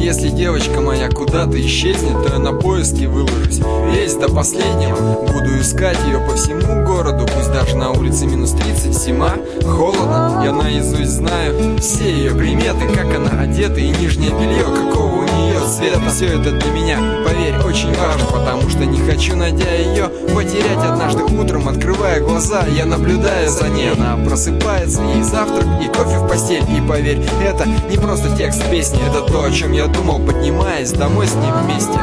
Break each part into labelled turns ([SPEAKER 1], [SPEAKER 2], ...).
[SPEAKER 1] если девочка моя куда-то исчезнет, то я на поиски выложусь весь до последнего. Буду искать ее по всему городу, пусть даже на улице минус 30, зима, холодно. Я наизусть знаю все ее приметы, как она одета и нижнее белье, какого у нее цвета. Все это для меня, поверь, очень важно, потому что не хочу, найдя ее, потерять однажды утром. Открывая глаза, я наблюдаю за ней, она просыпается, ей завтрак и кофе в постель. И поверь, это не просто текст песни, это то, о чем я думал, поднимаясь домой с ней вместе.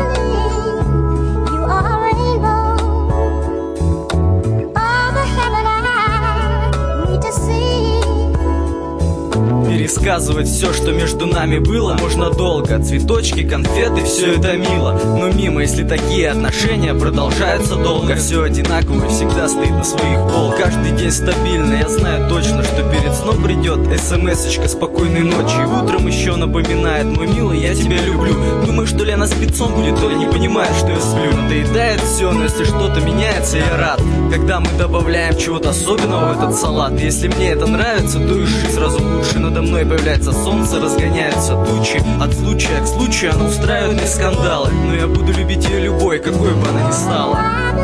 [SPEAKER 2] Пересказывать все, что между нами было, можно долго. Цветочки, конфеты, все это мило. Но мимо, если такие отношения продолжаются долго. Все одинаково и всегда стоит на своих полках. Каждый день стабильно, я знаю точно, что перед сном придет смс-очка спокойной ночи. И утром еще напоминает: мой милый, я тебя люблю. Думаю, что ли она спецом будет, то ли не понимает, что я сплю. Надоедает все, но если что-то меняется, я рад, когда мы добавляем чего-то особенного в этот салат. И если мне это нравится, то и жить сразу лучше. Надо мной появляется солнце, разгоняются тучи. От случая к случаю она устраивает мне скандалы, но я буду любить ее любой, какой бы она ни стала.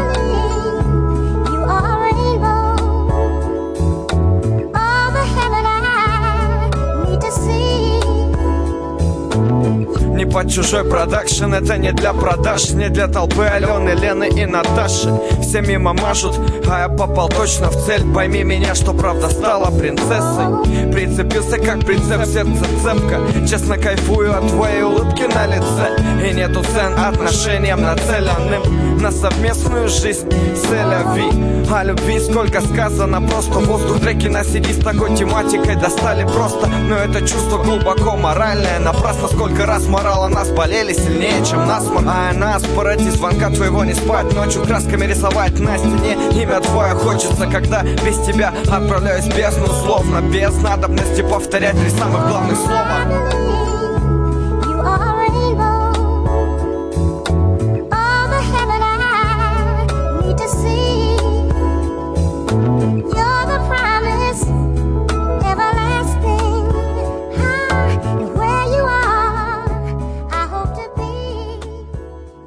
[SPEAKER 3] Не под чужой продакшн, это не для продаж, не для толпы Алены, Лены и Наташи. Все мимо мажут, а я попал точно в цель. Пойми меня, что правда стала принцессой. Прицепился как прицеп, сердце цепка. Честно кайфую от твоей улыбки на лице. И нету цен отношениям нацеленным на совместную жизнь. Селяви, о любви сколько сказано, просто воздух. Треки на CD с такой тематикой достали просто. Но это чувство глубоко моральное. Напрасно сколько раз морала нас болели сильнее, чем насморк. А нас породи звонка твоего не спать, ночью красками рисовать на стене имя твое хочется, когда без тебя отправляюсь в бездну. Условно, без надобности повторять три самых главных слова.